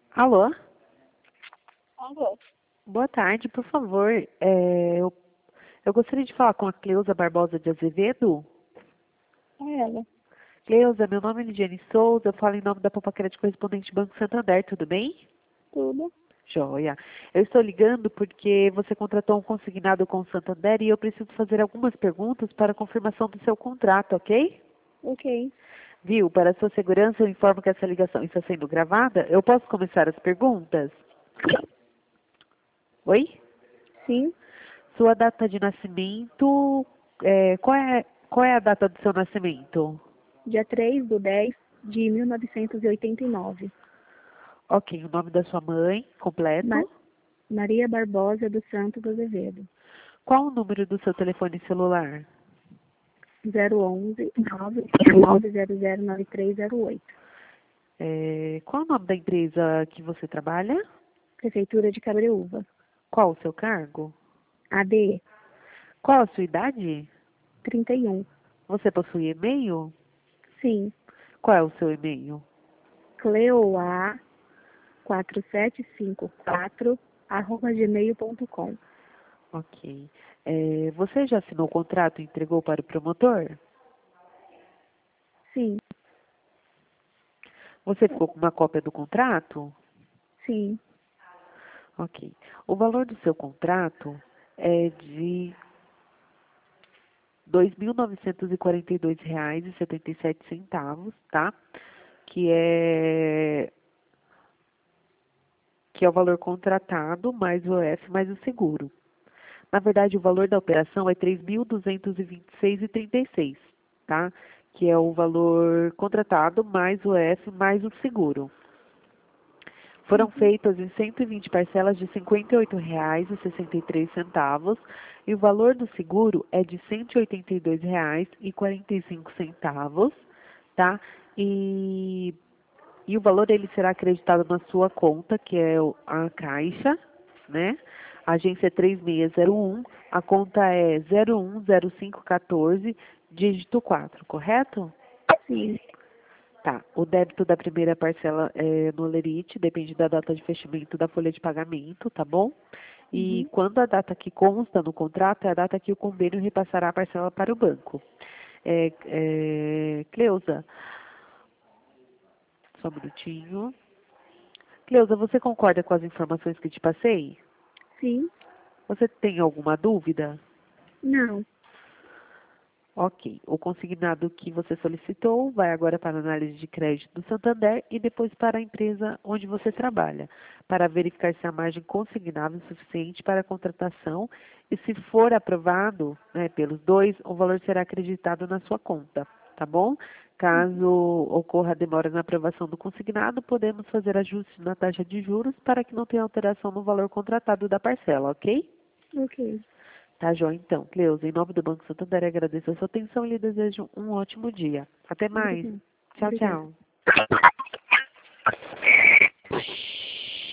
Alô? Alô? Boa tarde, por favor. Eu gostaria de falar com a Cleusa Barbosa de Azevedo. É ela. Cleusa, meu nome é Lidiane Souza, eu falo em nome da Popacred Correspondente Banco Santander, tudo bem? Tudo? Joia. Eu estou ligando porque você contratou um consignado com o Santander e eu preciso fazer algumas perguntas para a confirmação do seu contrato, ok? Ok. Viu? Para a sua segurança, eu informo que essa ligação está sendo gravada. Eu posso começar as perguntas? Oi? Sim. Sua data de nascimento, qual é a data do seu nascimento? Dia 3/10/1989. Ok, o nome da sua mãe, Ma completo. Maria Barbosa dos Santos Azevedo. Qual o número do seu telefone celular? 011 9009308. Qual o nome da empresa que você trabalha? Prefeitura de Cabreúva. Qual o seu cargo? ADE Qual a sua idade? 31. Você possui e-mail? Sim. Qual é o seu e-mail? cleoa4754@gmail.com. Ok. Você já assinou o contrato e entregou para o promotor? Sim. Você ficou com uma cópia do contrato? Sim. Ok. O valor do seu contrato é de R$ 2.942,77, tá? Que é, que é o valor contratado mais o EF mais o seguro. Na verdade, o valor da operação é R$ 3.226,36, tá? Que é o valor contratado mais o EF mais o seguro. Foram feitas em 120 parcelas de R$ 58,63 e o valor do seguro é de R$ 182,45, tá? E o valor ele será acreditado na sua conta, que é a Caixa, né? A agência é 3601, a conta é 010514, dígito 4, correto? Sim. Tá, o débito da primeira parcela é no Olerite, depende da data de fechamento da folha de pagamento, tá bom? E Uhum. quando a data que consta no contrato é a data que o convênio repassará a parcela para o banco. Cleusa, só um minutinho. Cleusa, você concorda com as informações que te passei? Sim. Você tem alguma dúvida? Não. Ok. O consignado que você solicitou vai agora para a análise de crédito do Santander e depois para a empresa onde você trabalha, para verificar se a margem consignável é suficiente para a contratação e, se for aprovado, né, pelos dois, o valor será acreditado na sua conta, tá bom? Caso ocorra demora na aprovação do consignado, podemos fazer ajustes na taxa de juros para que não tenha alteração no valor contratado da parcela, ok? Ok. Tá, joia, então. Cleusa, em nome do Banco Santander, agradeço a sua atenção e lhe desejo um ótimo dia. Até mais. Obrigada. Tchau, Obrigada. tchau.